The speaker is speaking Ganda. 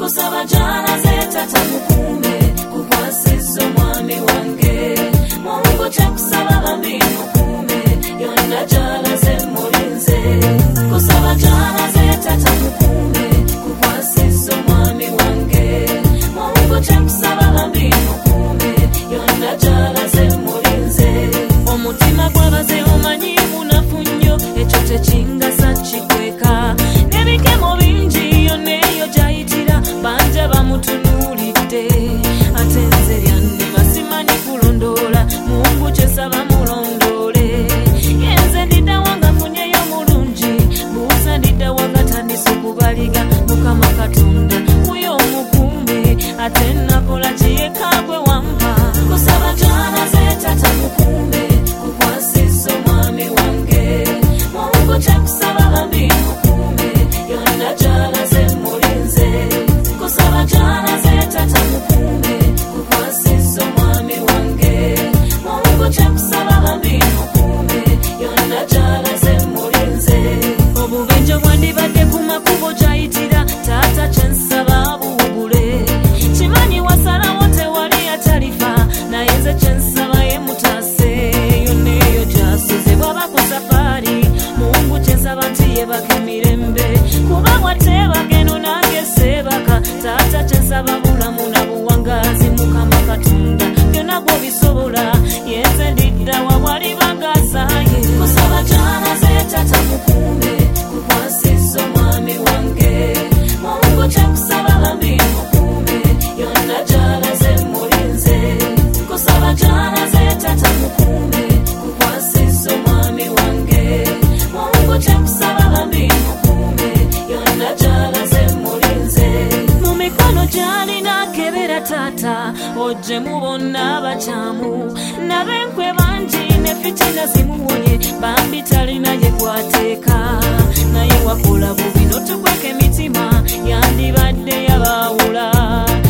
kusaba jana zeta mukume kukwasiza omwami wange Mungu kyakusaba bambi mukume yonna gyalaze mulinze kusaba jana zeta mukume kukwasiza omwami wange Mungu kyakusaba bambi mukume yonna gyalaze mulinze omutima gwabaze omanyi munafu nnyo ekyo tekingasa kikweka n'ebikemo bingi yonna eyo gyayitira banja bamutunuulidde ate nze lyannema simanyi kulondoola Mungu kyesaba mulondoole yenze ndiddawa nga nfunyeyo mulungi buuza ndiddawa nga tandise okubaliga Mukama Katonda kuyo omukuumi ate nakola kiyekagwe wampa kusaba jana zeta mukume kukwasiza omwami wange Mungu kyakusaba bambi mukume yonna gyalaze mulinze kusaba jana zeta mukume kukwasiza omwami wange Mungu kyakusaba bambi mukume yonna gyalaze mulinze obubenjo bwandibadde ku makubo gyayitira taata kyensaba buwugule kimanyi wasalawo tewali atalifa naye nze kyensaba ye mutaase yonna eyo gyasuze bwaba ku safaari Mungu kyensaba nti yebaka emirembe kuba bwatebageno nange seebaka taata kyensaba bulamu na buwangazi Mukama Katonda byonna gwobisobola yenze ndiddawa wali bagasaye kusaba jana zeta mukume kukwasiza omwami wange Mungu kyakusaba bambi mukume yonna gyalaze mulinze kusaba jana zeta mukume kukwasiza omwami wange Mungu kyakusaba bambi mukume yonna gyalaze mulinze mu mikono gyalina kebera taata ojje mubonna abakyamu n'abenkwe bangi ne fitina zimuwonye bambi talina ye gwateeka naye wakola bubi n'otukweka emitima yandibadde yabaawula